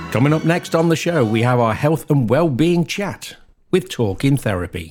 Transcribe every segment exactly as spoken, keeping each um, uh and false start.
Coming up next on the show, we have our health and well-being chat with Talking Therapy.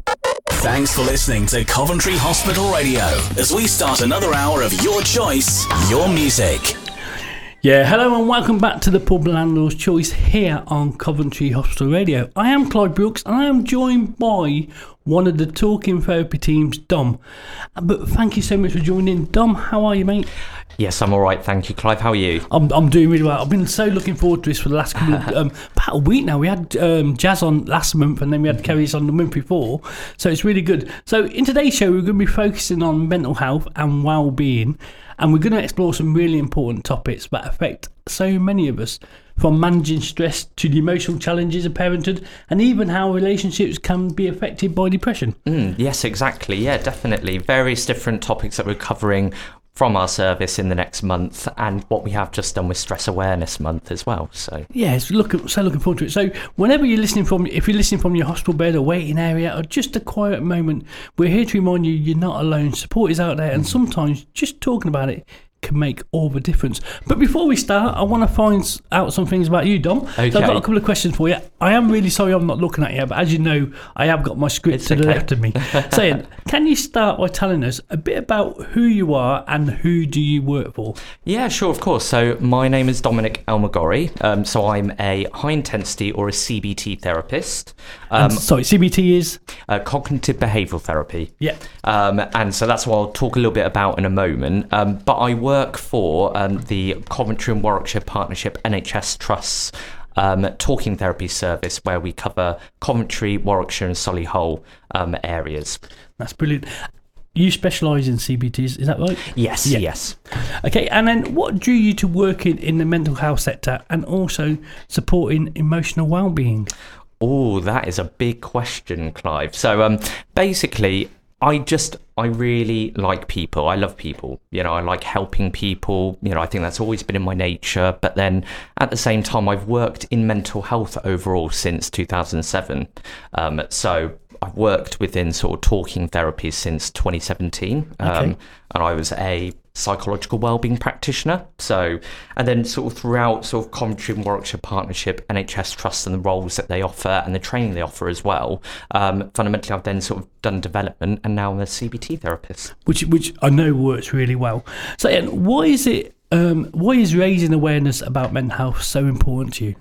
Thanks for listening to Coventry Hospital Radio as we start another hour of your choice, your music. Yeah, hello and welcome back to the Pub Landlord's Choice here on Coventry Hospital Radio. I am Clive Brooks and I am joined by one of the Talking Therapy teams, Dom. But thank you so much for joining. Dom, how are you, mate? Yes, I'm all right, thank you, Clive. How are you? I'm I'm doing really well. I've been so looking forward to this for the last couple of, um, about a week now. We had um, Jazz on last month and then we had Kerry's on the month before. So it's really good. So in today's show, we're going to be focusing on mental health and well-being. And we're going to explore some really important topics that affect so many of us, from managing stress to the emotional challenges of parenthood, and even how relationships can be affected by depression. Mm, yes, exactly. Yeah, definitely. Various different topics that we're covering from our service in the next month, and what we have just done with Stress Awareness Month as well. So yeah, it's look, so looking forward to it. So whenever you're listening from, if you're listening from your hospital bed or waiting area or just a quiet moment, we're here to remind you you're not alone. Support is out there, and sometimes just talking about it can make all the difference. But before we start, I want to find out some things about you, Dom. Okay. So I've got a couple of questions for you. I am really sorry I'm not looking at you, but as you know, I have got my script It's to the okay. left of me. Saying, can you start by telling us a bit about who you are and who do you work for? yeah, sure, of course. So my name is Dominic Elmagori. Um, so I'm a high intensity or a C B T therapist. Um, And, sorry, C B T is? uh, cognitive behavioural therapy. Yeah. Um, and so that's what I'll talk a little bit about in a moment. Um, but I work for um, the Coventry and Warwickshire Partnership N H S Trust's um, talking therapy service, where we cover Coventry, Warwickshire and Solihull um, areas. That's brilliant. You specialise in C B Ts, is that right? Yes, Yeah. yes. Okay, and then what drew you to working in the mental health sector and also supporting emotional well-being? Oh, that is a big question, Clive. So um, basically, I just, I really like people. I love people. You know, I like helping people. You know, I think that's always been in my nature. But then at the same time, I've worked in mental health overall since two thousand seven. Um, so I've worked within sort of talking therapy since twenty seventeen. Um, Okay. And I was a psychological wellbeing practitioner. So, and then sort of throughout sort of Coventry and Warwickshire Partnership, N H S Trust and the roles that they offer and the training they offer as well. Um, fundamentally, I've then sort of done development, and now I'm a C B T therapist. Which which I know works really well. So Ian, why is it, um, why is raising awareness about mental health so important to you?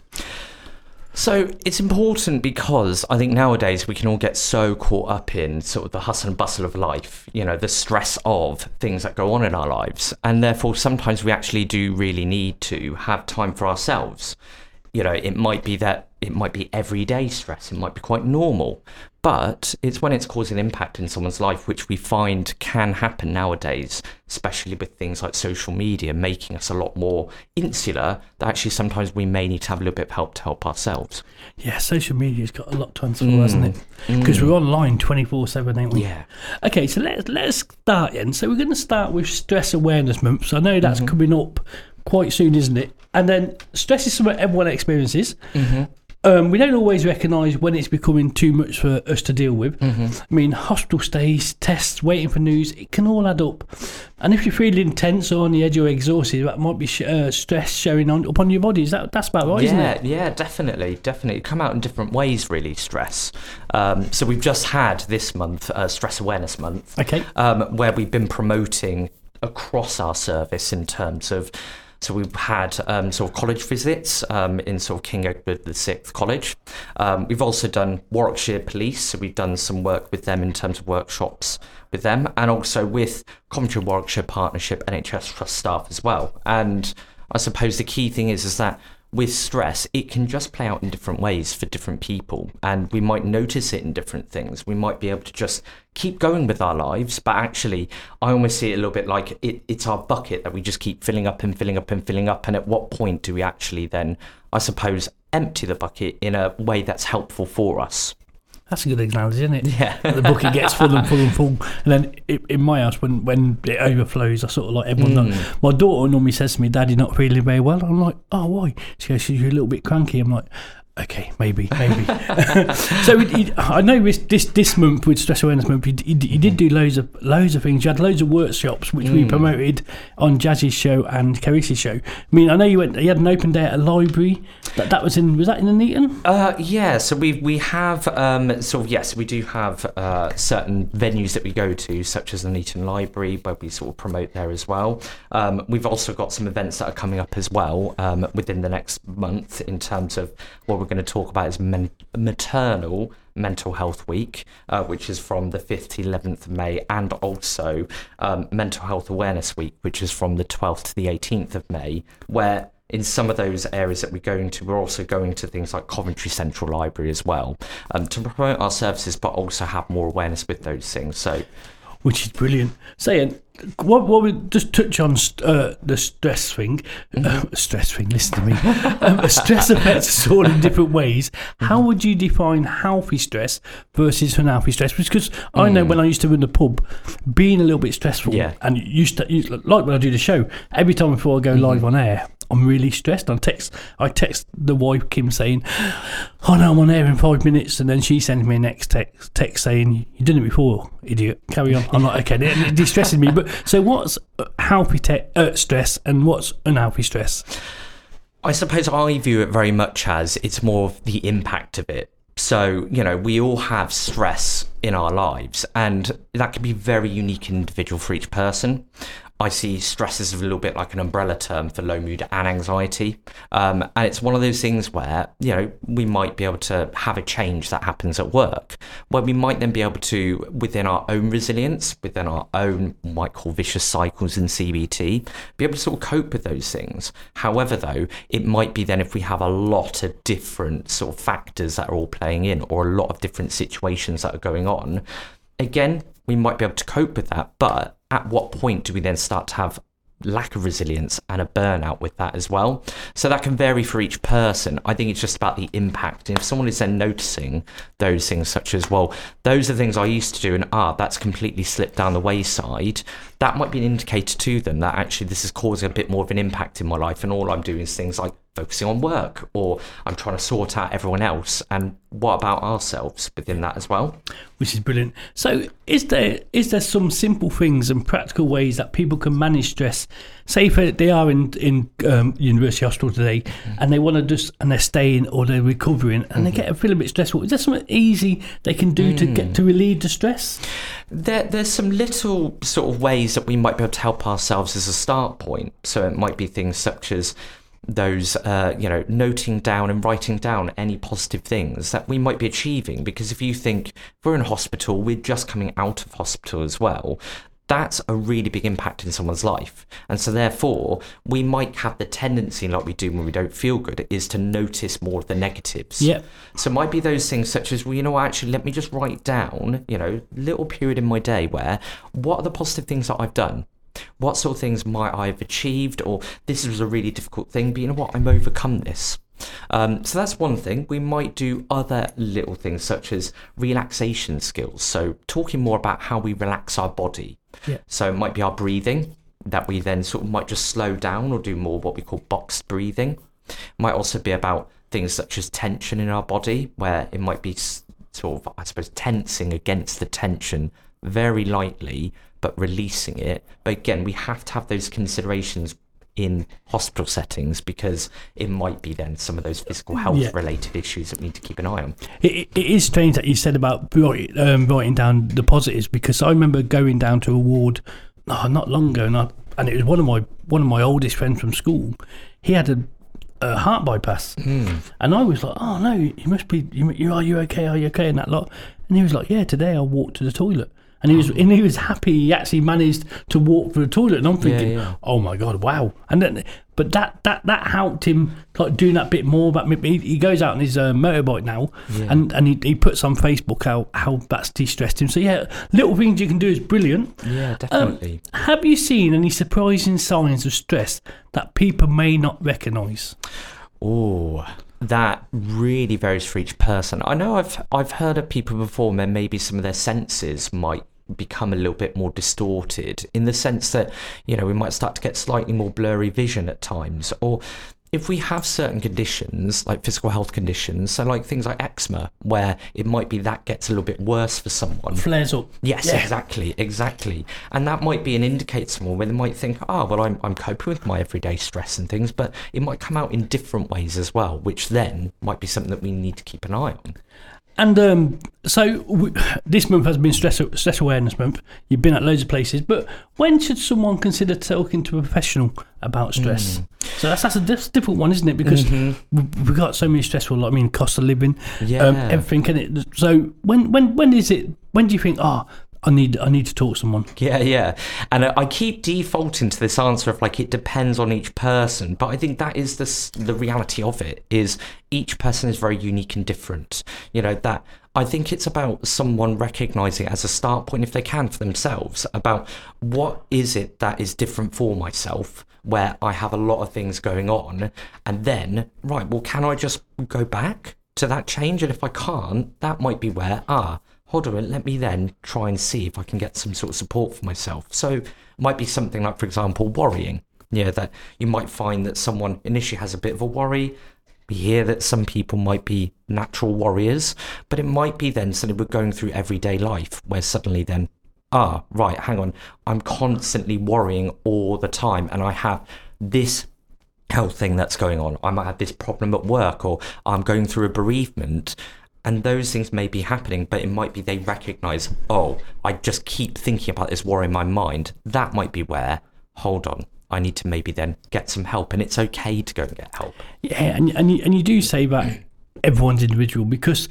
So it's important because I think nowadays we can all get so caught up in sort of the hustle and bustle of life, you know, the stress of things that go on in our lives. And therefore, sometimes we actually do really need to have time for ourselves. You know, it might be that it might be everyday stress. It might be quite normal. But it's when it's causing impact in someone's life, which we find can happen nowadays, especially with things like social media making us a lot more insular, that actually sometimes we may need to have a little bit of help to help ourselves. Yeah, social media's got a lot to answer for, hasn't it? Because mm. we're online twenty-four seven, ain't we? Yeah. Okay, so let's, let's start then. So we're going to start with Stress Awareness Month. So I know that's mm-hmm. coming up quite soon, isn't it? And then stress is something everyone experiences. Mm-hmm. Um, we don't always recognise when it's becoming too much for us to deal with. Mm-hmm. I mean, hospital stays, tests, waiting for news, it can all add up. And if you're feeling tense or on the edge or exhausted, that might be sh- uh, stress showing on upon your body. Is that that's about right, yeah, isn't it? Yeah, definitely, definitely. Come out in different ways, really, stress. Um, so we've just had this month, uh, Stress Awareness Month, okay, um, where we've been promoting across our service in terms of. So we've had um, sort of college visits um, in sort of King Edward the Sixth College. Um, we've also done Warwickshire Police, so we've done some work with them in terms of workshops with them, and also with Coventry Warwickshire Partnership N H S Trust staff as well. And I suppose the key thing is is that with stress, it can just play out in different ways for different people, and we might notice it in different things. We might be able to just keep going with our lives, but actually I almost see it a little bit like it, it's our bucket that we just keep filling up and filling up and filling up, and at what point do we actually then, I suppose, empty the bucket in a way that's helpful for us? That's a good analogy, isn't it? Yeah. The bucket gets full and full and full. And then it, in my house, when, when it overflows, I sort of like everyone. Mm. My daughter normally says to me, Daddy, not feeling very well. I'm like, oh, why? She goes, she's a little bit cranky. I'm like, okay, maybe, maybe. So it, it, I know this, this this month with Stress Awareness Month, you, you, you did do loads of loads of things. You had loads of workshops which mm. we promoted on Jazz's show and Carissa's show. I mean, I know you went. You had an open day at a library. That, that was in, was that in Nuneaton? Uh, yeah, so we we have, um, sort of, yes, we do have uh, certain venues that we go to, such as the Nuneaton Library, where we sort of promote there as well. Um, we've also got some events that are coming up as well um, within the next month in terms of what we're going to talk about is men- maternal Mental Health Week, uh, which is from the fifth to eleventh of May, and also um, Mental Health Awareness Week, which is from the twelfth to the eighteenth of May, where in some of those areas that we're going to, we're also going to things like Coventry Central Library as well, um, to promote our services, but also have more awareness with those things. So, which is brilliant. Saying, what, what we just touch on uh, the stress thing, uh, stress thing. Listen to me. um, stress affects us all in different ways. How would you define healthy stress versus unhealthy stress? Because I know when I used to run the pub, being a little bit stressful, Yeah. and used to you, like when I do the show, every time before I go live on air, I'm really stressed. I text, I text the wife Kim saying, "Oh no, I'm on air in five minutes," and then she sends me a next text, text saying, "You've done it before, idiot. Carry on." I'm like, okay, it, it distresses me. But so, what's healthy te- uh, stress and what's unhealthy stress? I suppose I view it very much as it's more of the impact of it. So, you know, we all have stress in our lives, and that can be very unique and individual for each person. I see stress as a little bit like an umbrella term for low mood and anxiety. Um, and it's one of those things where, you know, we might be able to have a change that happens at work, where we might then be able to, within our own resilience, within our own, what we might call vicious cycles in C B T, be able to sort of cope with those things. However, though, it might be then if we have a lot of different sort of factors that are all playing in, or a lot of different situations that are going on, again, we might be able to cope with that, but at what point do we then start to have lack of resilience and a burnout with that as well? So that can vary for each person. I think it's just about the impact. And if someone is then noticing those things such as, well, those are things I used to do and ah, that's completely slipped down the wayside, that might be an indicator to them that actually this is causing a bit more of an impact in my life, and all I'm doing is things like focusing on work, or I'm trying to sort out everyone else, and what about ourselves within that as well? Which is brilliant. So is there is there some simple things and practical ways that people can manage stress? Say if they are in, in um, University Hospital today, mm-hmm. and they want to just, and they're staying or they're recovering, and mm-hmm. they get a feel a bit stressful. Is there something easy they can do mm. to get to relieve the stress? There, there's some little sort of ways that we might be able to help ourselves as a start point. So it might be things such as those, uh, you know, noting down and writing down any positive things that we might be achieving. Because if you think, if we're in hospital, we're just coming out of hospital as well, that's a really big impact in someone's life. And so therefore, we might have the tendency, like we do when we don't feel good, is to notice more of the negatives. Yep. So it might be those things such as, well, you know, actually, let me just write down, you know, little period in my day where, what are the positive things that I've done? What sort of things might I have achieved? Or this was a really difficult thing, but you know what, I'm overcome this. Um, so that's one thing. We might do other little things such as relaxation skills. So talking more about how we relax our body. Yeah. So it might be our breathing, that we then sort of might just slow down or do more what we call boxed breathing. It might also be about things such as tension in our body, where it might be sort of, I suppose, tensing against the tension very lightly, but releasing it. But again, we have to have those considerations in hospital settings, because it might be then some of those physical health yeah. related issues that we need to keep an eye on. It, it is strange that you said about write, um, writing down the positives, because I remember going down to a ward oh, not long ago, and, I, and it was one of my one of my oldest friends from school. He had a, a heart bypass, mm. and I was like, "Oh no, you must be. You, you are you okay? Are you okay?" And that lot, and he was like, "Yeah, today I walked to the toilet." And he was, and he was happy. He actually managed to walk through the toilet, and I'm thinking, yeah, yeah. "Oh my god, wow!" And then, but that that that helped him like doing that bit more. But he, he goes out on his uh, motorbike now, yeah. and and he, he puts on Facebook how how that's de-stressed him. So yeah, little things you can do is brilliant. Yeah, definitely. Um, have you seen any surprising signs of stress that people may not recognise? Oh. That really varies for each person. I know I've I've heard of people before where maybe some of their senses might become a little bit more distorted, in the sense that, you know, we might start to get slightly more blurry vision at times, or if we have certain conditions, like physical health conditions, so like things like eczema, where it might be that gets a little bit worse for someone. Flares up. Yes, Yeah. exactly, exactly. And that might be an indicator to someone where they might think, oh, well, I'm, I'm coping with my everyday stress and things, but it might come out in different ways as well, which then might be something that we need to keep an eye on. And um, so w- this month has been stress stress awareness month. You've been at loads of places, but when should someone consider talking to a professional about stress? Mm. So that's that's a diff- difficult one, isn't it? Because mm-hmm. we've got so many stressful. I mean, cost of living, yeah. um, everything. Can it? So when when when is it? When do you think? Oh, I need I need to talk to someone. Yeah, yeah. And I keep defaulting to this answer of like it depends on each person, but I think that is the the reality of it, is each person is very unique and different. You know, that I think it's about someone recognizing it as a start point, if they can, for themselves, about what is it that is different for myself, where I have a lot of things going on, and then, right, well, can I just go back to that change? And if I can't, that might be where, ah, hold on, let me then try and see if I can get some sort of support for myself. So it might be something like, for example, worrying. Yeah, that you might find that someone initially has a bit of a worry. We hear that some people might be natural worriers, but it might be then something we're going through everyday life where suddenly then, ah, right, hang on, I'm constantly worrying all the time and I have this health thing that's going on. I might have this problem at work, or I'm going through a bereavement. And those things may be happening, but it might be they recognise, oh, I just keep thinking about this worry in my mind. That might be where, hold on, I need to maybe then get some help. And it's okay to go and get help. Yeah, and and you, and you do say that everyone's individual, because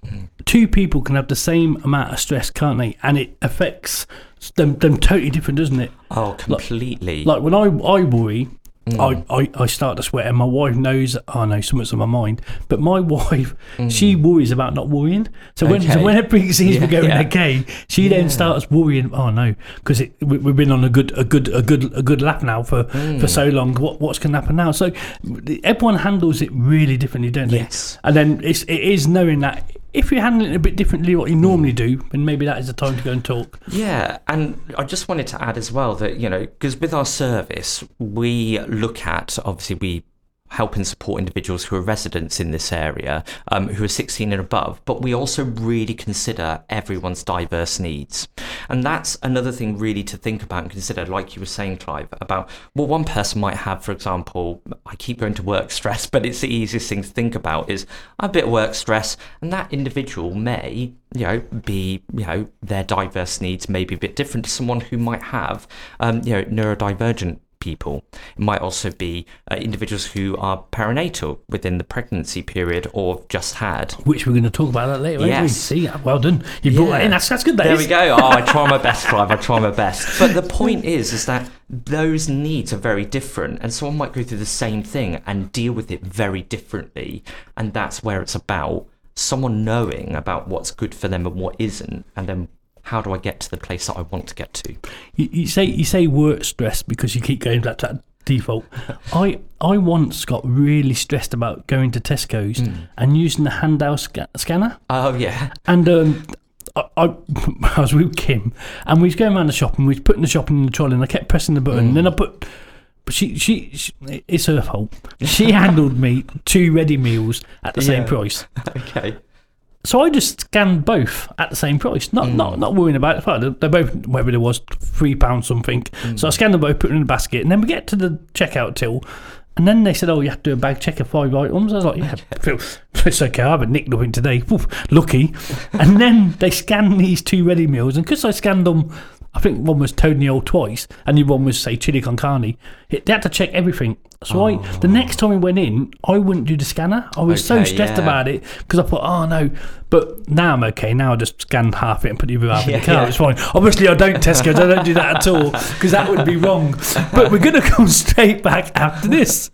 two people can have the same amount of stress, can't they? And it affects them, them totally different, doesn't it? Oh, completely. Like, like when I, I worry... Mm. I, I, I start to sweat, and my wife knows, oh no, something's on my mind. But my wife, mm. she worries about not worrying. So when okay. so when everything seems yeah, to be going yeah. okay, she yeah. then starts worrying. Oh no, because we, we've been on a good a good a good a good lap now for, mm. for so long. What what's going to happen now? So everyone handles it really differently, don't they? Yes. And then it's it is knowing that if you're handling it a bit differently what you normally do, then maybe that is the time to go and talk. Yeah, and I just wanted to add as well that, you know, because with our service, we look at, obviously we help and support individuals who are residents in this area, um, who are sixteen and above, but we also really consider everyone's diverse needs. And that's another thing really to think about and consider, like you were saying, Clive, about, well, one person might have, for example, I keep going to work stress, but it's the easiest thing to think about is a bit of work stress, and that individual may, you know, be, you know, their diverse needs may be a bit different to someone who might have, um, you know, neurodivergent people. It might also be uh, individuals who are perinatal within the pregnancy period or just had. Which we're going to talk about that later. Yes. See, well done. You brought yeah. that in. That's, that's good. That there is. we go. Oh, I try my best, Clive. I try my best. But the point is, is that those needs are very different, and someone might go through the same thing and deal with it very differently. And that's where it's about someone knowing about what's good for them and what isn't, and then how do I get to the place that I want to get to? You, you say you say work stress because you keep going back to that default. I I once got really stressed about going to Tesco's mm. and using the handheld sca- scanner. Oh yeah. And um, I, I, I was with Kim, and we was going around the shop, and we was putting the shopping in the trolley, and I kept pressing the button. Mm. And then I put. But she, she, she, it's her fault. She handled me two ready meals at the yeah. same price. Okay. So I just scanned both at the same price, not mm. not not worrying about it. They're both, whatever it was, three pounds something. Mm. So I scanned them both, put them in the basket, and then we get to the checkout till, and then they said, "Oh, you have to do a bag check of five items." I was like, "Yeah, it's okay. I haven't nicked nothing today. Oof, lucky." And then they scanned these two ready meals, and because I scanned them, I think one was Tony Old twice, and the one was, say, chili con carne. It, they had to check everything. So oh. I, the next time we went in, I wouldn't do the scanner. I was okay, so stressed yeah. about it because I thought, oh no. But now I'm okay. Now I just scan half it and put the other half yeah, in the car. yeah. It's fine. Obviously, I don't Tesco's. I don't do that at all because that would be wrong. But we're going to come straight back after this.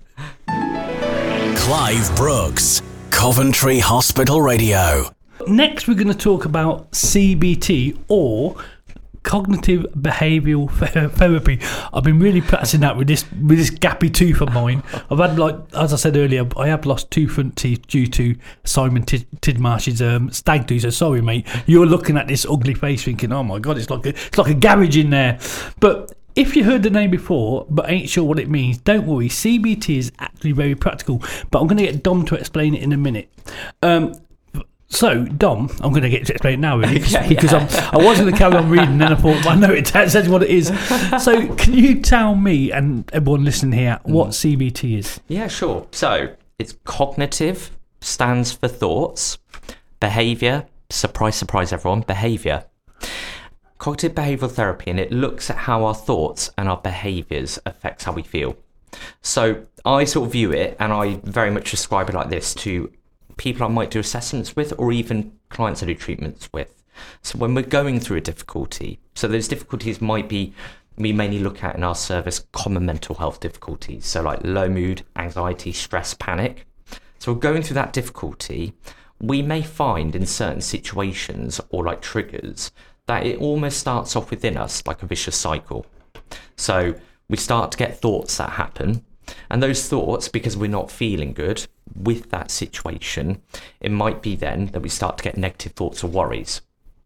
Clive Brooks, Coventry Hospital Radio. Next, we're going to talk about C B T, or cognitive behavioural therapy. I've been really practicing that with this with this gappy tooth of mine. I've had, like, as I said earlier, I have lost two front teeth due to Simon Tid- Tidmarsh's um, stag do. So sorry, mate. You're looking at this ugly face, thinking, "Oh my God, it's like a, it's like a garage in there." But if you heard the name before but ain't sure what it means, don't worry. C B T is actually very practical, but I'm going to get Dom to explain it in a minute. Um, so, Dom, I'm going to get to explain it now, really, Okay, because yeah. I'm, I was going to carry on reading, and then I thought, well, I know it says what it is. So, can you tell me and everyone listening here what C B T is? Yeah, sure. So it's cognitive, stands for thoughts, behaviour, surprise, surprise everyone, behaviour. Cognitive behavioural therapy, and it looks at how our thoughts and our behaviours affects how we feel. So I sort of view it, and I very much describe it like this to people I might do assessments with, or even clients I do treatments with. So when we're going through a difficulty, so those difficulties might be, we mainly look at in our service common mental health difficulties, so like low mood, anxiety, stress, panic. So we're going through that difficulty, we may find in certain situations or like triggers that it almost starts off within us like a vicious cycle. So we start to get thoughts that happen, and those thoughts, because we're not feeling good with that situation, it might be then that we start to get negative thoughts or worries.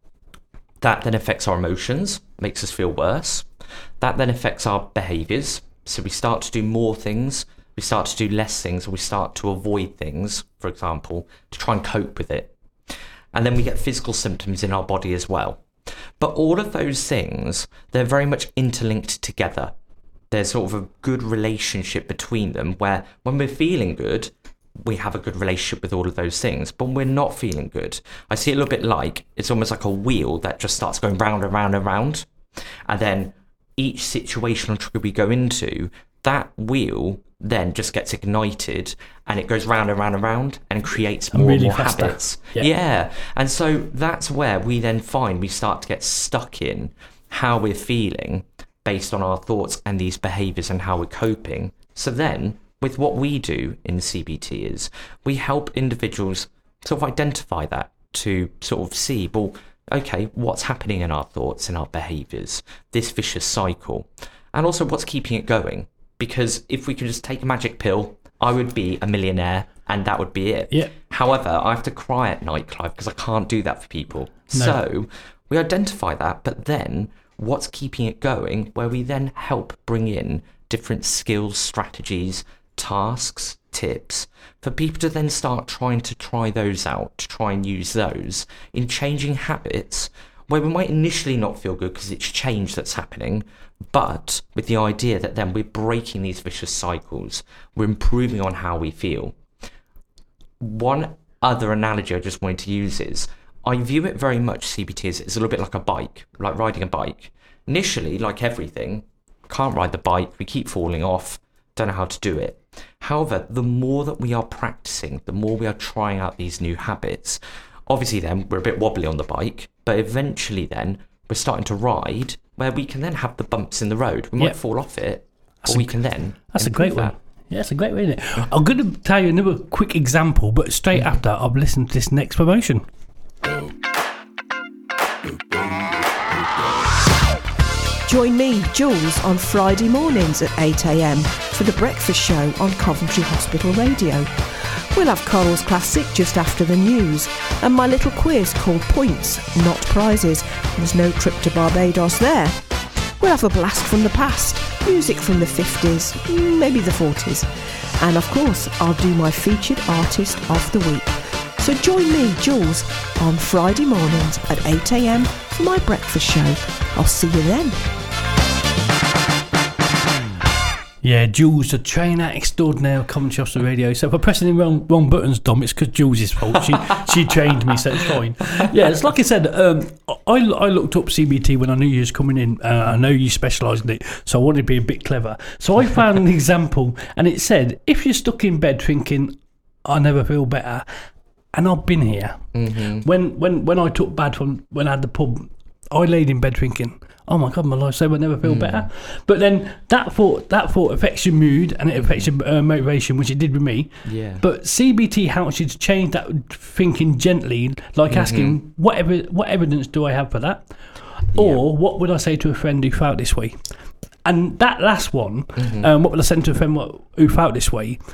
That then affects our emotions, makes us feel worse. That then affects our behaviours. So we start to do more things, we start to do less things, or we start to avoid things, for example, to try and cope with it. And then we get physical symptoms in our body as well. But all of those things, they're very much interlinked together. There's sort of a good relationship between them, where when we're feeling good, we have a good relationship with all of those things. But when we're not feeling good, I see it a little bit like, it's almost like a wheel that just starts going round and round and round. And then each situational trigger we go into, that wheel then just gets ignited, and it goes round and round and round and creates more really and more faster. habits. Yeah. yeah. And so that's where we then find we start to get stuck in how we're feeling based on our thoughts and these behaviours and how we're coping. So then, with what we do in C B T is we help individuals sort of identify that, to sort of see, well, okay, what's happening in our thoughts and our behaviours, this vicious cycle, and also what's keeping it going. Because if we could just take a magic pill, I would be a millionaire and that would be it. Yeah. However, I have to cry at night, Clive, because I can't do that for people. No. So we identify that, but then what's keeping it going, where we then help bring in different skills, strategies, tasks, tips for people to then start trying to try those out, to try and use those in changing habits where we might initially not feel good because it's change that's happening, but with the idea that then we're breaking these vicious cycles, we're improving on how we feel. One other analogy I just wanted to use is, I view it very much, C B T, as it's a little bit like a bike, like riding a bike. Initially, like everything, can't ride the bike, we keep falling off, don't know how to do it. However, the more that we are practicing, the more we are trying out these new habits, obviously then we're a bit wobbly on the bike, but eventually then we're starting to ride where we can then have the bumps in the road. We might Yep. fall off it, That's but a- we can then That's a improve great one. that. Yeah, that's a great one, isn't it? I'm going to tell you another quick example, but straight after I've listened to this next promotion. Join me, Jules, on Friday mornings at eight a.m. for the breakfast show on Coventry Hospital Radio. We'll have Coral's Classic just after the news, and my little quiz called Points, Not Prizes. There's no trip to Barbados there. We'll have a blast from the past, music from the fifties, maybe the forties. And of course, I'll do my featured artist of the week. So join me, Jules, on Friday mornings at eight a.m. for my breakfast show. I'll see you then. Yeah, Jules, the trainer extraordinaire of Coventry Hospital Radio. So if I'm pressing the wrong, wrong buttons, Dom, it's because Jules' fault. She she trained me, so it's fine. Yeah, it's like I said, um, I, I looked up C B T when I knew you was coming in. Uh, I know you specialise in it, so I wanted to be a bit clever. So I found an example, and it said, if you're stuck in bed thinking, I never feel better, and I've been here. Mm-hmm. When, when, when I took bad from when I had the pub, I laid in bed thinking, oh my God, my life's over, I never feel mm. better. But then that thought that thought affects your mood and it affects your uh, motivation, which it did with me. Yeah. But C B T helps you to change that thinking gently, like mm-hmm. asking, what, ev- what evidence do I have for that? Or yeah. what would I say to a friend who felt this way? And that last one, mm-hmm. um, what would I say to a friend who felt this way?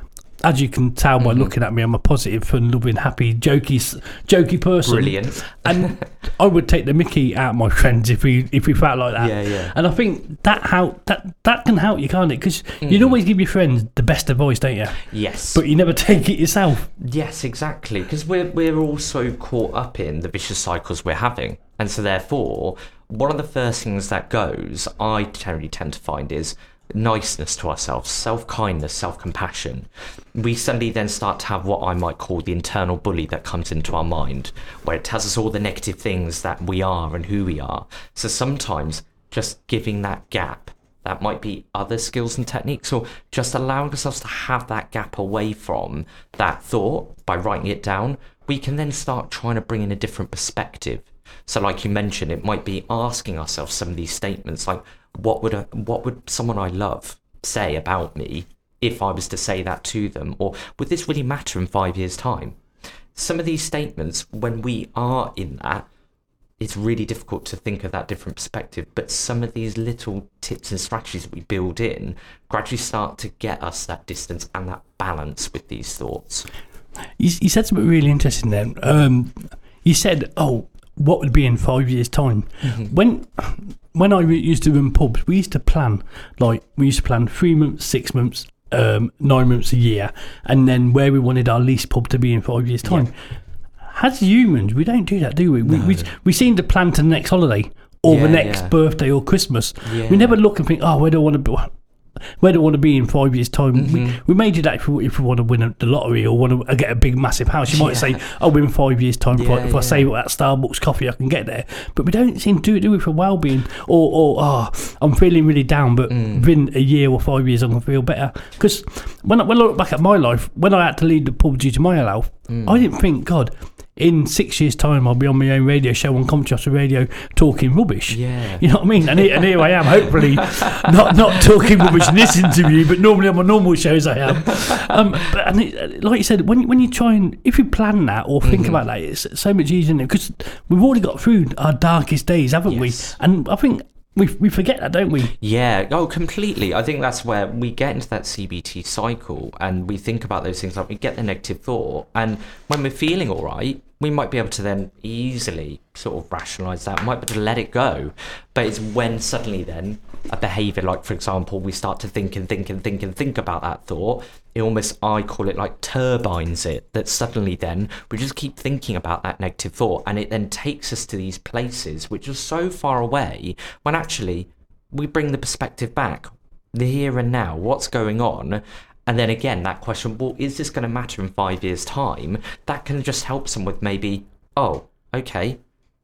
as you can tell by mm-hmm. looking at me, I'm a positive, fun-loving, happy, jokey, jokey person. Brilliant. And I would take the mickey out of my friends if we if we felt like that. Yeah, yeah. And I think that how that that can help you, can't it? Because mm. you'd always give your friends the best advice, don't you? Yes. But you never take it yourself. Yes, exactly. Because we're we're also caught up in the vicious cycles we're having, and so therefore, one of the first things that goes, I generally tend to find, is niceness to ourselves, self-kindness, self-compassion. We suddenly then start to have what I might call the internal bully that comes into our mind, where it tells us all the negative things that we are and who we are. So sometimes just giving that gap, that might be other skills and techniques, or just allowing ourselves to have that gap away from that thought by writing it down, we can then start trying to bring in a different perspective. So like you mentioned, it might be asking ourselves some of these statements like, What would a, what would someone I love say about me if I was to say that to them? Or would this really matter in five years' time? Some of these statements, when we are in that, it's really difficult to think of that different perspective. But some of these little tips and strategies that we build in gradually start to get us that distance and that balance with these thoughts. You, you said something really interesting then. Um, you said, oh, what would be in five years' time? Mm-hmm. When... When I used to run pubs, we used to plan, like, we used to plan three months, six months, um, nine months, a year, and then where we wanted our least pub to be in five years' time. Yeah. As humans, we don't do that, do we? No. We, we we seem to plan to the next holiday or yeah, the next yeah. birthday or Christmas. Yeah. We never look and think, oh, where do I want to be? Where do I want to be in five years' time? Mm-hmm. We, we may do that if we, if we want to win the lottery or want to get a big, massive house. You might yeah. say, oh, in five years' time, yeah, if, I, if yeah. I save that Starbucks coffee, I can get there. But we don't seem to do it, do it for well-being. Or, or oh, I'm feeling really down, but mm. within a year or five years, I'm going to feel better. Because when, I, when I look back at my life, when I had to leave the pub due to my health, mm. I didn't think, God, in six years' time, I'll be on my own radio show on Coventry Hospital Radio talking rubbish. Yeah. You know what I mean? And here, and here I am, hopefully, not not talking rubbish in this interview, but normally on my normal shows I am. Um, but and it, like you said, when, when you try and, if you plan that or think mm-hmm. about that, it's so much easier, because we've already got through our darkest days, haven't yes. we? And I think we we forget that, don't we? Yeah, oh, completely. I think that's where we get into that C B T cycle, and we think about those things, like we get the negative thought, and when we're feeling all right, we might be able to then easily sort of rationalise that, might be able to let it go. But it's when suddenly then a behaviour, like for example, we start to think and think and think and think about that thought, it almost, I call it like turbines it, that suddenly then we just keep thinking about that negative thought, and it then takes us to these places which are so far away, when actually we bring the perspective back, the here and now, what's going on. And then again, that question, well, is this going to matter in five years' time? That can just help some with maybe, oh, okay,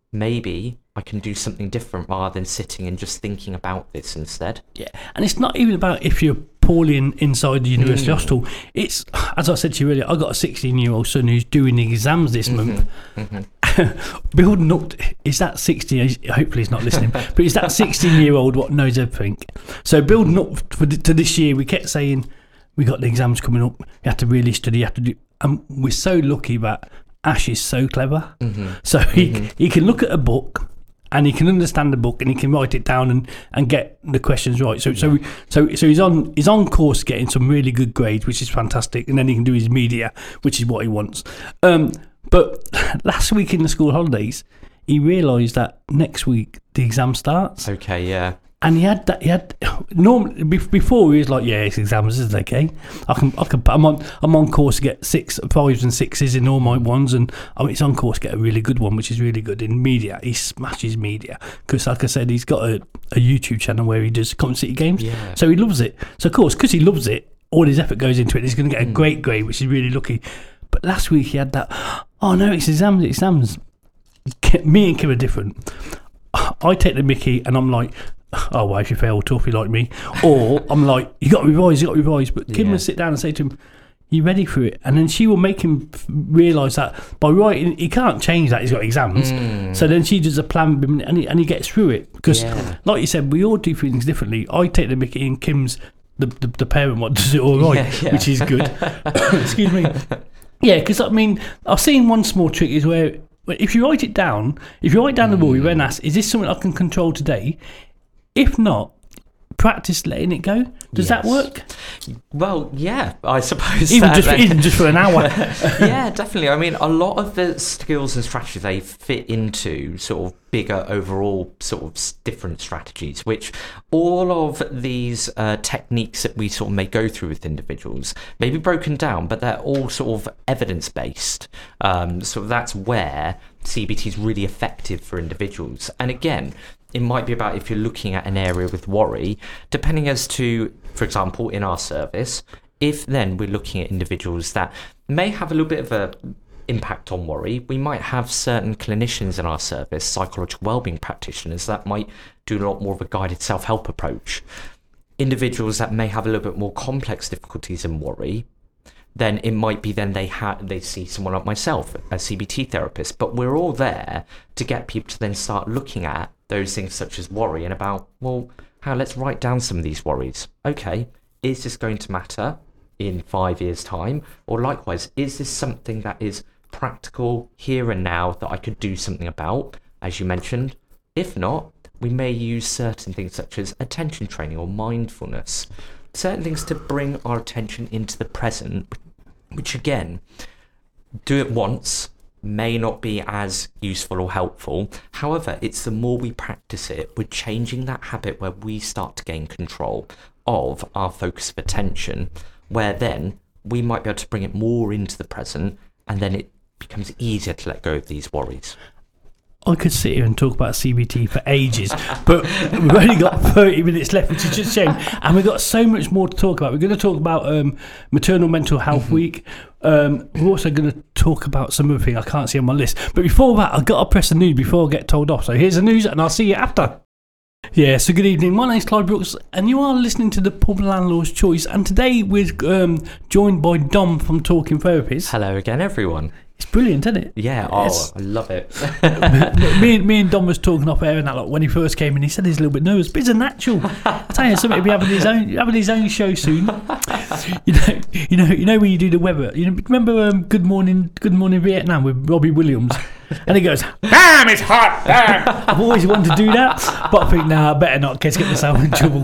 maybe I can do something different rather than sitting and just thinking about this instead. Yeah, and it's not even about if you're poorly in, inside the university mm. hospital. It's, as I said to you earlier, I've got a sixteen-year-old son who's doing the exams this mm-hmm. month. Mm-hmm. Building up, is that sixteen, hopefully he's not listening, but is that sixteen-year-old what knows everything? So building up for the, to this year, we kept saying, we got the exams coming up, you have to really study, you have to do, and we're so lucky that Ash is so clever. Mm-hmm. So he mm-hmm. he can look at a book and he can understand the book and he can write it down and, and get the questions right. So yeah. so so so he's on he's on course getting some really good grades, which is fantastic, and then he can do his media, which is what he wants. Um, but last week in the school holidays, he realised that next week the exam starts. Okay, yeah. And he had that. He had normally before he was like, "Yeah, it's exams, this is okay. I can, I can. I'm on, I'm on course to get six fives and sixes in all my ones, and I mean, it's on course to get a really good one, which is really good in media. He smashes media because, like I said, he's got a, a YouTube channel where he does Coventry City games. Yeah. So he loves it. So of course, because he loves it, all his effort goes into it. He's going to get a mm. great grade, which is really lucky. But last week he had that. Oh no, it's exams, it's exams. Me and Kim are different. I take the mickey, and I'm like, oh, well, if you fail, toughy like me. Or I'm like, you got to revise, you got to revise. But Kim yeah. will sit down and say to him, you ready for it? And then she will make him realise that by writing, he can't change that, he's got exams. Mm. So then she does a plan and he, and he gets through it. Because, yeah. like you said, we all do things differently. I take the mickey and Kim's the, the, the parent what does it all right, yeah, yeah. which is good. Excuse me. Yeah, because, I mean, I've seen one small trick is where if you write it down, if you write down mm. the rule, you then ask, is this something I can control today? If not, practice letting it go. Does that Yes. work? Well, yeah, I suppose. Even that just, then- even just for an hour. Yeah, definitely. I mean, a lot of the skills and strategies, they fit into sort of bigger overall sort of s- different strategies, which all of these uh, techniques that we sort of may go through with individuals may be broken down, but they're all sort of evidence-based. Um, so that's where C B T is really effective for individuals. And again, it might be about if you're looking at an area with worry, depending as to, for example, in our service, if then we're looking at individuals that may have a little bit of a impact on worry, we might have certain clinicians in our service, psychological wellbeing practitioners, that might do a lot more of a guided self-help approach. Individuals that may have a little bit more complex difficulties in worry, then it might be then they ha- they see someone like myself, a C B T therapist. But we're all there to get people to then start looking at those things such as worry and about, well, how let's write down some of these worries. Okay, is this going to matter in five years' time? Or likewise, is this something that is practical here and now that I could do something about, as you mentioned? If not, we may use certain things such as attention training or mindfulness, certain things to bring our attention into the present, which again, do it once, may not be as useful or helpful. However, it's the more we practice it, we're changing that habit where we start to gain control of our focus of attention, where then we might be able to bring it more into the present, and then it becomes easier to let go of these worries. I could sit here and talk about C B T for ages, but we've only got thirty minutes left, which is just a shame. And we've got so much more to talk about. We're going to talk about um, Maternal Mental Health mm-hmm. Week. Um, we're also going to talk about some other thing I can't see on my list. But before that, I've got to press the news before I get told off. So here's the news, and I'll see you after. Yeah, so good evening. My name's Clive Brooks, and you are listening to the Pub Landlord's Choice. And today we're um, joined by Dom from Talking Therapies. Hello again, everyone. It's brilliant, isn't it? Yeah, oh, It's- I love it. me, me and Dom was talking off air and that lot when he first came in. He said he's a little bit nervous, but it's a natural. I tell you, something he'll be having his own having his own show soon. You know, you know, you know when you do the weather. You know, remember um, Good Morning, Good Morning Vietnam with Robbie Williams, and he goes, "Damn, it's hot." Damn. I've always wanted to do that, but I think nah, I better not, in case I get myself in trouble.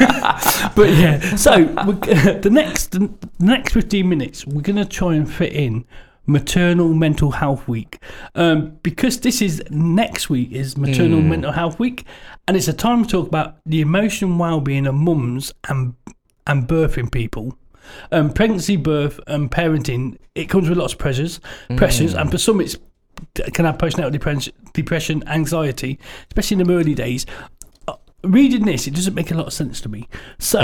But yeah, so we're, the next the next fifteen minutes, we're gonna try and fit in Maternal Mental Health Week, um, because this is next week is Maternal Mm. Mental Health Week, and it's a time to talk about the emotional well-being of mums and and birthing people. Um, pregnancy, birth, and parenting, it comes with lots of pressures, pressures, Mm. and for some it's it can have postnatal depression, depression, anxiety, especially in the early days. Reading this, it doesn't make a lot of sense to me. So,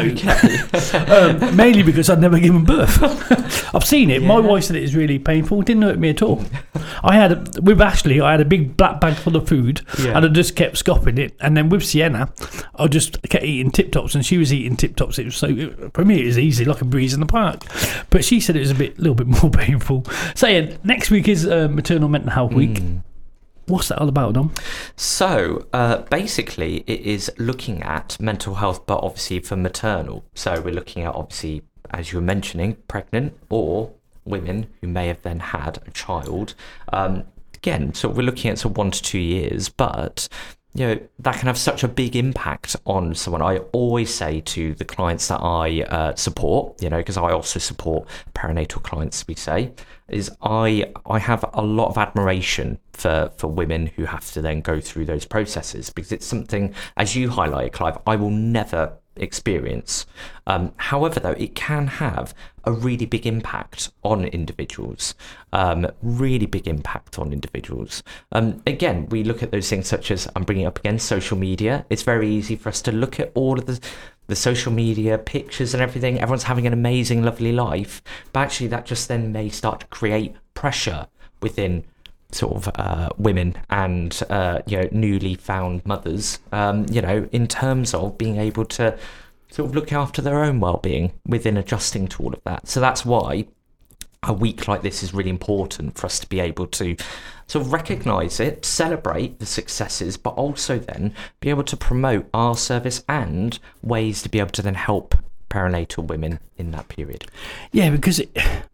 um, mainly because I've never given birth. I've seen it. Yeah. My wife said it is really painful. It didn't hurt me at all. I had a, with Ashley, I had a big black bag full of food, Yeah. and I just kept scoffing it. And then with Sienna, I just kept eating Tip Tops, and she was eating Tip Tops. It was so for me, it was easy, like a breeze in the park. But she said it was a bit, little bit more painful. So yeah, next week is uh, Maternal Mental Health Week. Mm. What's that all about, Dom? So, uh, basically, it is looking at mental health, but obviously for maternal. So, we're looking at, obviously, as you were mentioning, pregnant or women who may have then had a child. Um, again, so we're looking at sort of one to two years, but you know that can have such a big impact on someone. I always say to the clients that I uh, support, you know, because I also support perinatal clients, we say, is I I have a lot of admiration for for women who have to then go through those processes, because it's something, as you highlighted, Clive, I will never experience. Um, however, though, it can have a really big impact on individuals, um, really big impact on individuals. Um, again, we look at those things such as, I'm bringing up again, social media. It's very easy for us to look at all of the, the social media pictures and everything. Everyone's having an amazing, lovely life, but actually that just then may start to create pressure within sort of uh, women and uh, you know newly found mothers, um, you know, in terms of being able to sort of look after their own well-being within adjusting to all of that. So that's why a week like this is really important for us to be able to sort of recognise it, celebrate the successes, but also then be able to promote our service and ways to be able to then help perinatal women in that period. Yeah, because it,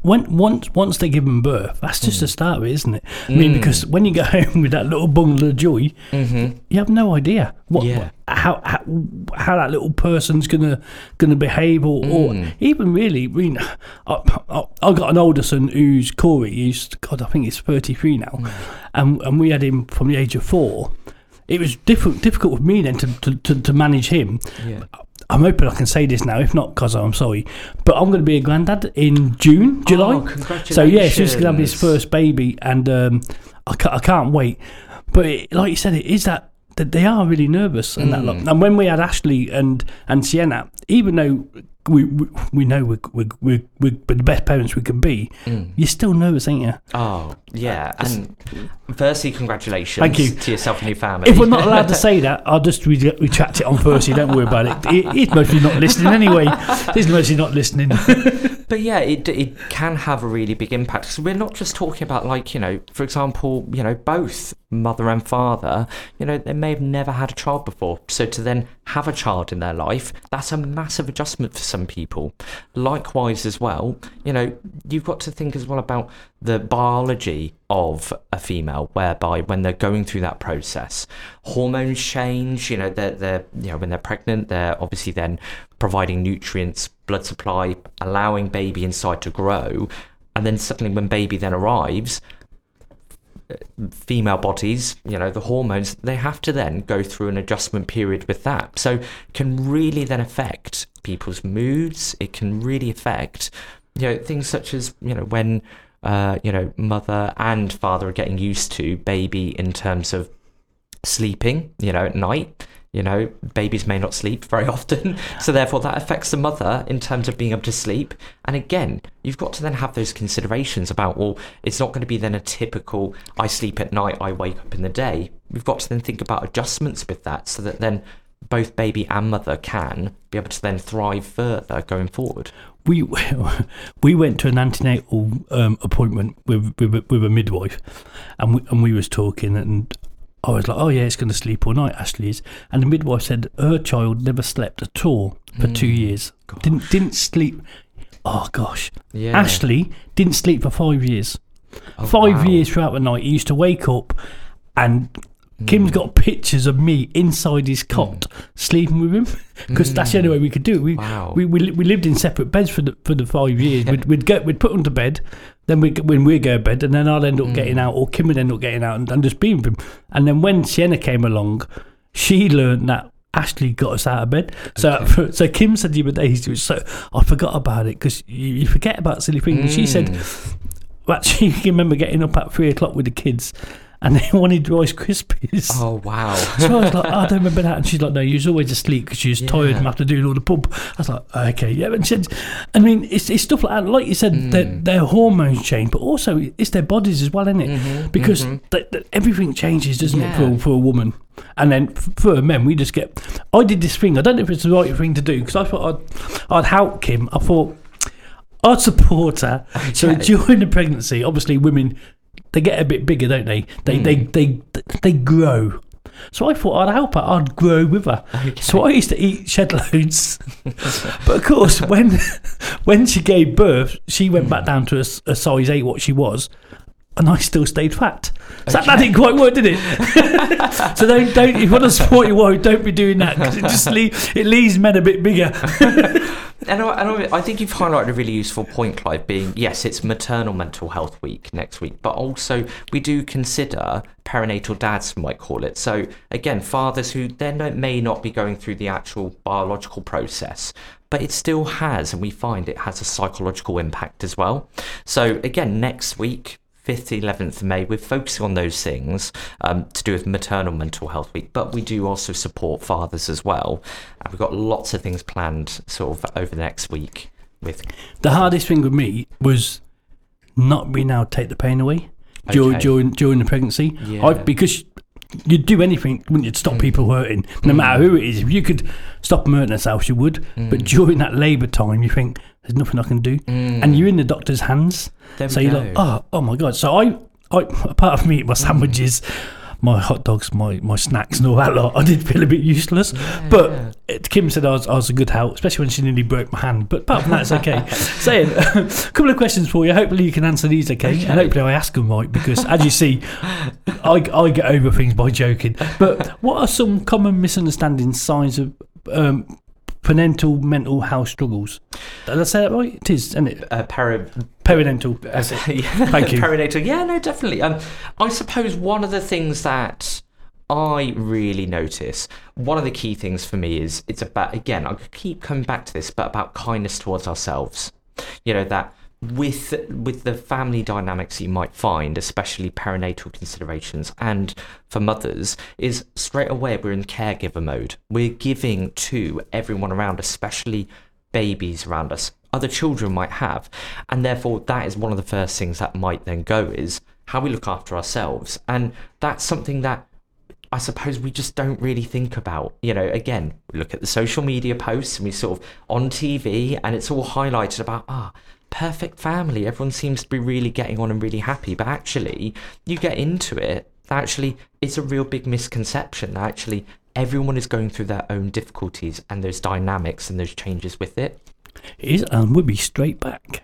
when once once they give them birth, that's just Mm. the start of it, isn't it? I mean, because when you go home with that little bundle of joy, Mm-hmm. you have no idea what, Yeah. what how, how how that little person's gonna gonna behave, or, or Mm. even really. I mean, I, I, I got an older son who's Corey. He's God, I think he's thirty-three now, Mm. and and we had him from the age of four. It was difficult difficult for me then to to, to, to manage him. Yeah. I'm hoping I can say this now. If not, cause I'm sorry, but I'm going to be a granddad in June, July. Oh, congratulations. So yeah, so he's going to have his first baby, and um, I, can't, I can't wait. But it, like you said, it is that, that they are really nervous, and that lot. And when we had Ashley and and Sienna, even though we we, we know we're, we're, we're, we're the best parents we can be, you're still nervous, ain't you? Oh, yeah. And firstly, congratulations Thank you. to yourself and your family. If we're not allowed to say that, I'll just re- retract it on Thursday. Don't worry about it. He- He's mostly not listening anyway. He's mostly not listening. But yeah, it it can have a really big impact, because we're not just talking about, like, you know, for example, you know, both mother and father, you know, they may have never had a child before. So to then have a child in their life, that's a massive adjustment for some people. Likewise as well, you know, you've got to think as well about the biology of a female, whereby when they're going through that process, hormones change, you know, they're, they're you know, when they're pregnant, they're obviously then providing nutrients, blood supply, allowing baby inside to grow, and then suddenly when baby then arrives, female bodies, you know, the hormones, they have to then go through an adjustment period with that. So can really then affect people's moods. It can really affect, you know, things such as, you know, when uh, you know, mother and father are getting used to baby in terms of sleeping, you know, at night. You know, babies may not sleep very often, so therefore that affects the mother in terms of being able to sleep. And again, you've got to then have those considerations about, well, it's not going to be then a typical, I sleep at night, I wake up in the day. We've got to then think about adjustments with that, so that then both baby and mother can be able to then thrive further going forward. We we went to an antenatal um, appointment with, with with a midwife, and we, and we was talking, and I was like, oh yeah, it's going to sleep all night, Ashley is. And the midwife said her child never slept at all for mm, two years. God. Didn't didn't sleep. Oh gosh. Yeah. Ashley didn't sleep for five years. Oh, five wow. years throughout the night. He used to wake up, and mm. Kim's got pictures of me inside his cot mm. sleeping with him, because mm. that's the only way we could do it. We, wow. we we we lived in separate beds for the for the five years. we'd we'd go we'd put them to bed. Then we, when we go to bed, and then I'd end up mm. getting out, or Kim would end up getting out and, and just being with him. And then when Sienna came along, she learned that Ashley got us out of bed. So okay. so Kim said the other day, so I forgot about it, because you, you forget about silly things. Mm. She said, well, actually, you can remember getting up at three o'clock with the kids, and they wanted Rice Krispies. Oh, wow. So I was like, oh, I don't remember that. And she's like, no, you was always asleep because you was yeah. tired and after doing all the pub. I was like, okay, yeah. And she said, I mean, it's, it's stuff like that. Like you said, mm. their, their hormones change, but also it's their bodies as well, isn't it? Mm-hmm, because mm-hmm. th- th- everything changes, doesn't yeah. it, for, for a woman? And then for men, we just get... I did this thing. I don't know if it's the right thing to do, because I thought I'd, I'd help Kim. I thought I'd support her. Okay. So during the pregnancy, obviously women... they get a bit bigger, don't they? They mm. they, they they grow. So I thought I'd help her. I'd grow with her. Okay. So I used to eat shed loads. But of course, when when she gave birth, she went back down to a, a size eight, what she was, and I still stayed fat. So okay. that, that didn't quite work, did it? So don't don't if you want to support your wife, don't be doing that, because it just leave, it leaves men a bit bigger. And I, and I think you've highlighted a really useful point, Clive, being, yes, it's Maternal Mental Health Week next week, but also we do consider perinatal dads, might call it. So, again, fathers who then may not be going through the actual biological process, but it still has, and we find it has a psychological impact as well. So, again, next week, fifth to eleventh of May, we're focusing on those things um, to do with Maternal Mental Health Week, but we do also support fathers as well. And we've got lots of things planned sort of over the next week. With the hardest thing with me was not being able to take the pain away okay. during, during during the pregnancy. Yeah. I, because you'd do anything, wouldn't you, to stop mm. people hurting, no mm. matter who it is. If you could stop them hurting themselves, you would. Mm. But during that labour time, you think, there's nothing I can do. Mm. And you're in the doctor's hands. There so you're go. like, oh, oh my God. So I, I, apart from eating my sandwiches, mm. my hot dogs, my, my snacks and all that lot, I did feel a bit useless. Yeah, but yeah. Kim said I was, I was a good help, especially when she nearly broke my hand. But apart from that, it's okay. Saying a couple of questions for you. Hopefully you can answer these okay. okay. And hopefully I ask them right, because as you see, I, I get over things by joking. But what are some common misunderstandings, signs of um, parental mental health struggles? Did I say that right? It is, isn't it? Uh, peri- Perinatal. That's it. Yeah. Thank you. Perinatal. Yeah, no, definitely. Um, I suppose one of the things that I really notice, one of the key things for me is it's about, again, I keep coming back to this, but about kindness towards ourselves. You know, that with with the family dynamics you might find, especially perinatal considerations, and for mothers, is straight away we're in caregiver mode. We're giving to everyone around, especially babies around us, other children might have, and therefore that is one of the first things that might then go is how we look after ourselves. And that's something that I suppose we just don't really think about. You know, again, we look at the social media posts and we sort of on T V and it's all highlighted about, ah, perfect family, everyone seems to be really getting on and really happy, but actually you get into it, actually it's a real big misconception that actually everyone is going through their own difficulties and those dynamics and those changes with it. It is, and we'll be straight back.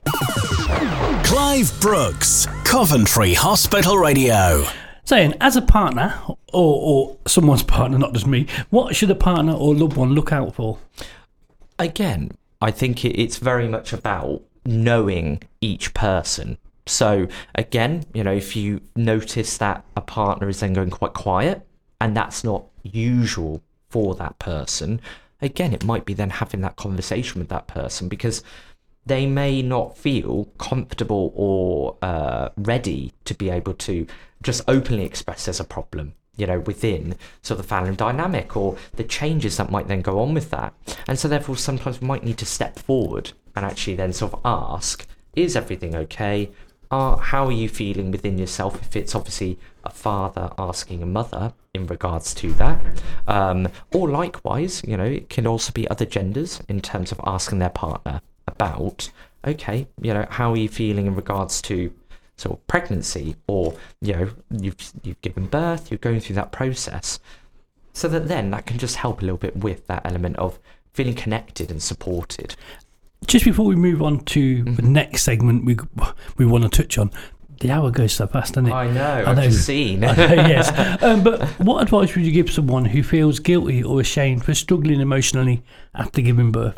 Clive Brooks, Coventry Hospital Radio. Saying, as a partner, or, or someone's partner, not just me, what should a partner or loved one look out for? Again, I think it's very much about knowing each person. So again, you know, if you notice that a partner is then going quite quiet, and that's not usual for that person, again, it might be then having that conversation with that person, because they may not feel comfortable or uh, ready to be able to just openly express there's a problem, you know, within sort of the family dynamic or the changes that might then go on with that. And so therefore sometimes we might need to step forward and actually then sort of ask, is everything okay? Uh, how are you feeling within yourself? If it's obviously a father asking a mother in regards to that. Um, or likewise, you know, it can also be other genders in terms of asking their partner about, okay, you know, how are you feeling in regards to sort of pregnancy, or, you know, you've you've given birth, you're going through that process. So that then that can just help a little bit with that element of feeling connected and supported. Just before we move on to mm-hmm. the next segment we we want to touch on, the hour goes so fast, doesn't it? I know, I I've know. just seen. I know, yes. Um, but what advice would you give someone who feels guilty or ashamed for struggling emotionally after giving birth?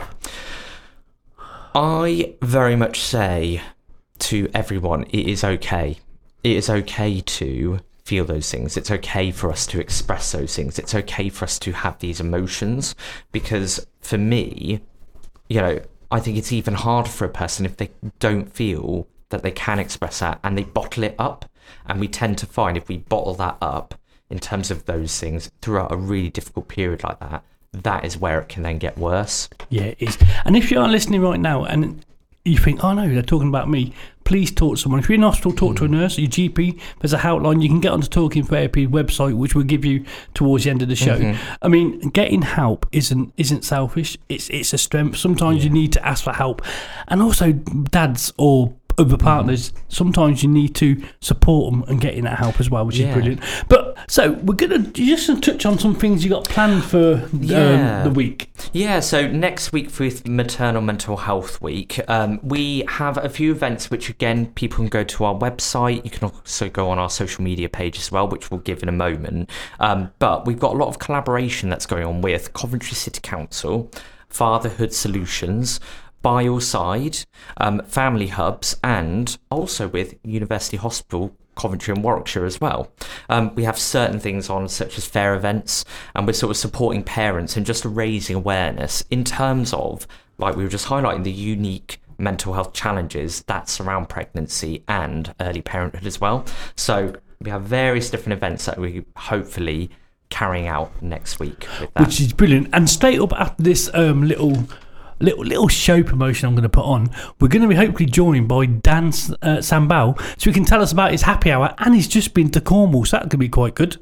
I very much say to everyone, it is okay. It is okay to feel those things. It's okay for us to express those things. It's okay for us to have these emotions, because for me, you know, I think it's even harder for a person if they don't feel that they can express that and they bottle it up. And we tend to find if we bottle that up in terms of those things throughout a really difficult period like that, that is where it can then get worse. Yeah, it is. And if you are listening right now and you think, oh no, they're talking about me, please talk to someone. If you're in hospital, talk mm. to a nurse, your G P. There's a helpline. You can get onto Talking Therapy website, which we'll give you towards the end of the show. Mm-hmm. I mean, getting help isn't isn't selfish. It's it's a strength. Sometimes yeah. you need to ask for help. And also, dads or other partners, mm-hmm. sometimes you need to support them and get in that help as well, which yeah. is brilliant. But so we're gonna just touch on some things you got planned for um, yeah. the week. Yeah, so next week with Maternal Mental Health Week, um, we have a few events which, again, people can go to our website. You can also go on our social media page as well, which we'll give in a moment. Um, but we've got a lot of collaboration that's going on with Coventry City Council, Fatherhood Solutions, By Your Side, um, Family Hubs, and also with University Hospital, Coventry and Warwickshire as well. Um, we have certain things on, such as fair events, and we're sort of supporting parents and just raising awareness in terms of, like we were just highlighting, the unique mental health challenges that surround pregnancy and early parenthood as well. So we have various different events that we hopefully carrying out next week with that. Which is brilliant. And straight up after this um, little... Little little show promotion I'm going to put on, we're going to be hopefully joined by Dan uh, Sambal, so he can tell us about his happy hour, and he's just been to Cornwall, so that could be quite good.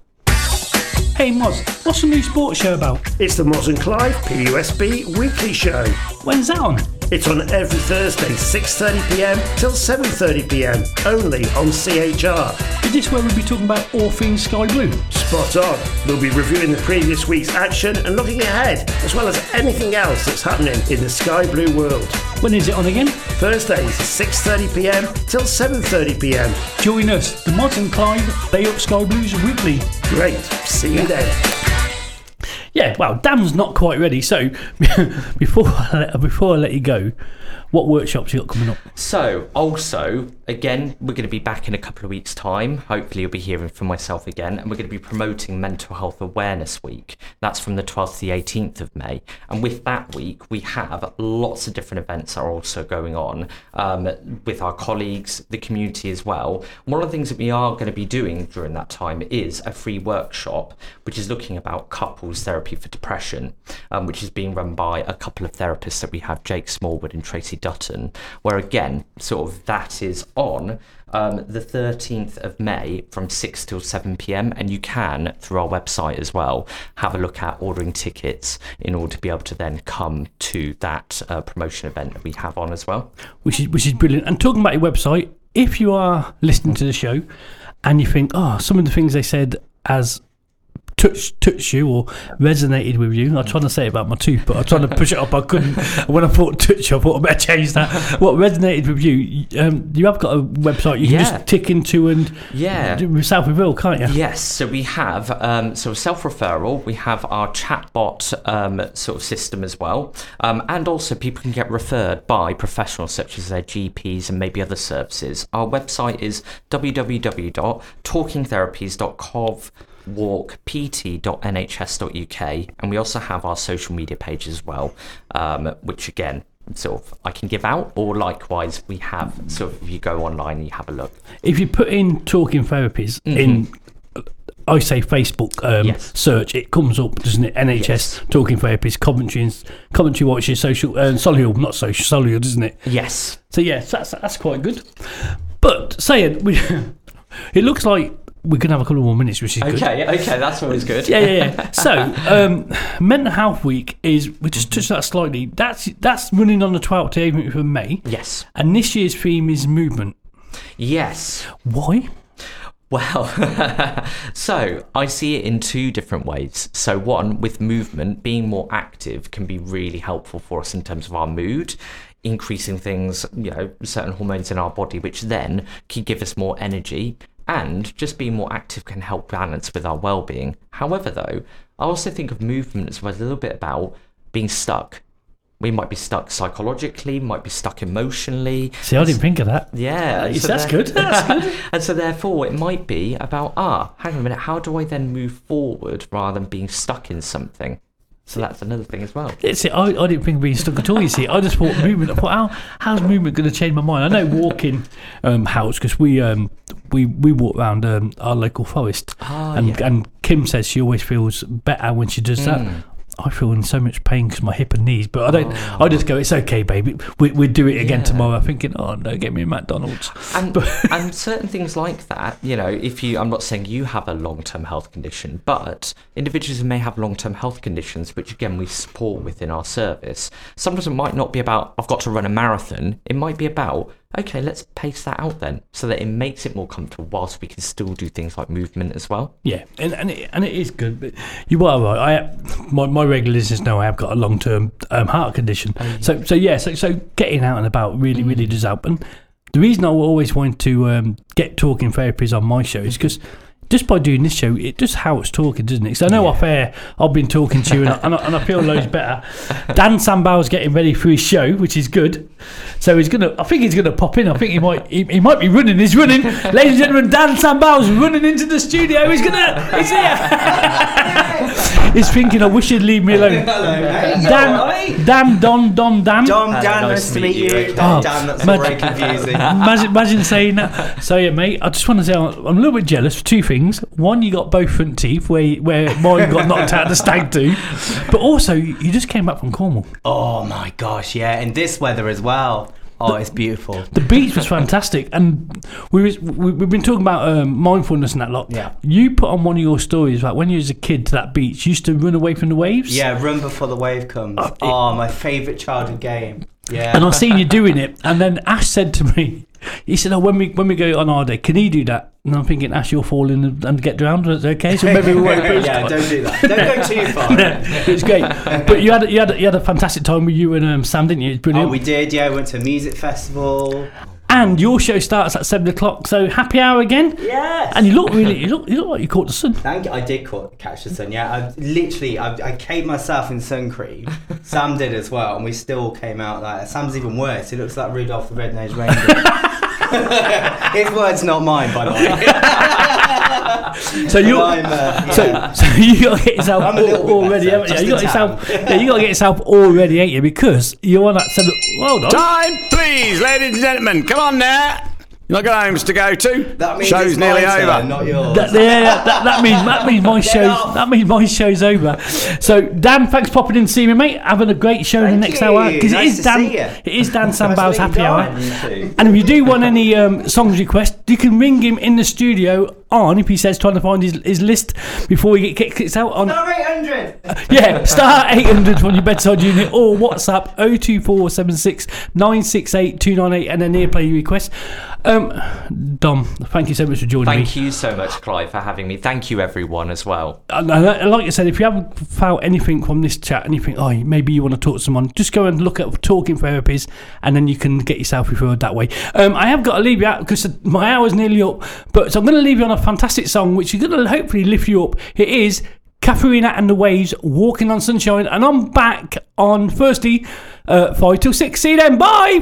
Hey Moz, what's the new sports show about? It's the Moz and Clive P U S B weekly show. When's that on? It's on every Thursday, six thirty p m till seven thirty p m, only on C H R. Is this where we'll be talking about all things Sky Blue? Spot on. We'll be reviewing the previous week's action and looking ahead, as well as anything else that's happening in the Sky Blue world. When is it on again? Thursdays, six thirty p m till seven thirty p m. Join us, the Mods and Clive Day Up Sky Blues Weekly. Great. See you then. Yeah, well, Dan's not quite ready, so before I let, before I let you go, what workshops you got coming up? So, also, again, we're going to be back in a couple of weeks' time. Hopefully you'll be hearing from myself again, and we're going to be promoting Mental Health Awareness Week. That's from the twelfth to the eighteenth of May. And with that week, we have lots of different events that are also going on um, with our colleagues, the community as well. One of the things that we are going to be doing during that time is a free workshop, which is looking about couples therapy for depression, um, which is being run by a couple of therapists that we have, Jake Smallwood and Tracy Dutton, where again, sort of that is on um, the thirteenth of May from six till seven p m, and you can, through our website as well, have a look at ordering tickets in order to be able to then come to that uh, promotion event that we have on as well. Which is, which is brilliant. And talking about your website, if you are listening to the show and you think, oh, some of the things they said as touched touched you or resonated with you. I was trying to say it about my tooth, but I was trying to push it up. I couldn't. When I thought touch, I thought I better change that. What resonated with you? Um, you have got a website you can Yeah. just tick into and Yeah. do self-reveal, can't you? Yes, so we have um, so self-referral, we have our chatbot um, sort of system as well, um, and also people can get referred by professionals such as their G Ps and maybe other services. Our website is w w w dot talking therapies dot cov walk p t dot n h s dot u k, and we also have our social media page as well, um, which again sort of I can give out, or likewise we have sort of if you go online and you have a look. If you put in Talking Therapies Mm-hmm. in, I say Facebook um, Yes. search, it comes up, doesn't it? N H S Yes. Talking Therapies, Coventry, and Coventry Watches, social, uh, Solihull, not social, Solihull, isn't it? Yes. So yeah, so that's that's quite good. But saying we, it looks like we're gonna have a couple more minutes, which is good. Okay, okay, that's always good. Yeah, yeah, yeah. So, um, Mental Health Week is, we just touched that slightly. That's that's running on the twelfth to eighteenth of May. Yes. And this year's theme is movement. Yes. Why? Well, so I see it in two different ways. So one, with movement, being more active can be really helpful for us in terms of our mood, increasing things, you know, certain hormones in our body, which then can give us more energy. And just being more active can help balance with our well-being. However, though, I also think of movement as well as a little bit about being stuck. We might be stuck psychologically, might be stuck emotionally. See, I didn't think of that. Yeah. Yes, so that's there- good. That's good. And so therefore, it might be about, ah, hang on a minute, how do I then move forward rather than being stuck in something? So that's another thing as well. It's it. I, I didn't think of being stuck at all. You see, I just thought movement. I thought, how how's movement going to change my mind? I know walking um, helps because we um we we walk around um, our local forest, Ah, and yeah. and Kim says she always feels better when she does that. I feel in so much pain because my hip and knees, but I don't. I just go, it's okay, baby. We we do it again Yeah. tomorrow. Thinking, oh no, get me a McDonald's. And, and certain things like that, you know, if you, I'm not saying you have a long-term health condition, but individuals who may have long-term health conditions, which again we support within our service, sometimes it might not be about, I've got to run a marathon. It might be about, okay, let's pace that out then, so that it makes it more comfortable whilst we can still do things like movement as well. Yeah, and and it, and it is good. But you are right. I my my regular listeners know I have got a long term um, heart condition. So so yeah. So so getting out and about really really does help. And the reason I always wanted to um, get Talking Therapies on my show is because just by doing this show, it just helps talking, doesn't it? Because I know off air I've been talking to you and I, and I, and I feel loads better. Dan Sambau's getting ready for his show, which is good. So he's gonna. I think he's gonna pop in. I think he might. He, he might be running. He's running, ladies and gentlemen. Dan Sambau's running into the studio. He's gonna. He's here. He's thinking, I wish you'd leave me alone. Hello, mate. Dan, Dan, Don, Don, Dan. Dom, Hello, Dan, nice nice to to meet meet you. you. Oh, Dan, that's mad- very confusing. Imagine, imagine saying that. So yeah, mate. I just want to say I'm I'm a little bit jealous for two things. One, you got both front teeth, where where mine got knocked out of the stag do, but also you just came back from Cornwall. Oh my gosh, yeah, in this weather as well. Oh, it's beautiful. The beach was fantastic, and we was, we, we've been talking about um, mindfulness and that lot. Yeah. You put on one of your stories, like when you was a kid to that beach, you used to run away from the waves. Yeah, run before the wave comes. Oh, it- Oh, my favourite childhood game. Yeah. And I seen you doing it, and then Ash said to me, he said, "Oh, when we when we go on our day, can he do that?" And I'm thinking, Ash, you'll fall in and, and get drowned. It's okay, so maybe we won't. Yeah, don't do that. Don't go too far. It was great, but you had you had you had a fantastic time with you and um, Sam, didn't you? It's brilliant. Oh, we did. Yeah, we went to a music festival. And your show starts at seven o'clock, so happy hour again. Yes. And you look really, you look, you look like you caught the sun. Thank you. I did caught, catch the sun. Yeah, I literally, I, I caved myself in sun cream. Sam did as well, and we still came out like. Sam's even worse. He looks like Rudolph the Red-Nosed Reindeer. His words, not mine, by the way. So you, I'm, uh, yeah. so, so you got to get yourself I'm a little bit all, already, better, haven't you? just You got a yourself, yeah, you got to get yourself all ready, ain't you? Because you're on that seven. Well done. Time, please, ladies and gentlemen. Come on now. You've got homes to go to. That means Show's it's nearly my over. turn, not yours. That, yeah, that, that means that means my show's off. that means my show's over. So Dan, thanks for popping in to see me, mate. Having a great show in the Thank next you. hour because Nice it is to Dan. see you. It is Dan Nice Sambow's to meet happy you, hour. Dan. You too. And if you do want any um, songs requests, you can ring him in the studio on if he says trying to find his, his list before he get kicked out on. Star eight hundred. Yeah, star eight hundred from your bedside unit or WhatsApp oh two four seven six nine six eight two nine eight and then here play your request. Um, Dom, thank you so much for joining me. Thank you so much, Clive, for having me. Thank you, everyone, as well. And and like I said, if you haven't found anything from this chat and you think, oh, maybe you want to talk to someone, just go and look at talking therapies and then you can get yourself referred that way. Um, I have got to leave you out because my hour's nearly up, but so I'm going to leave you on a fantastic song which is going to hopefully lift you up. It is Katharina and the Waves, Walking on Sunshine, and I'm back on Thursday, uh, five till six. See you then. Bye.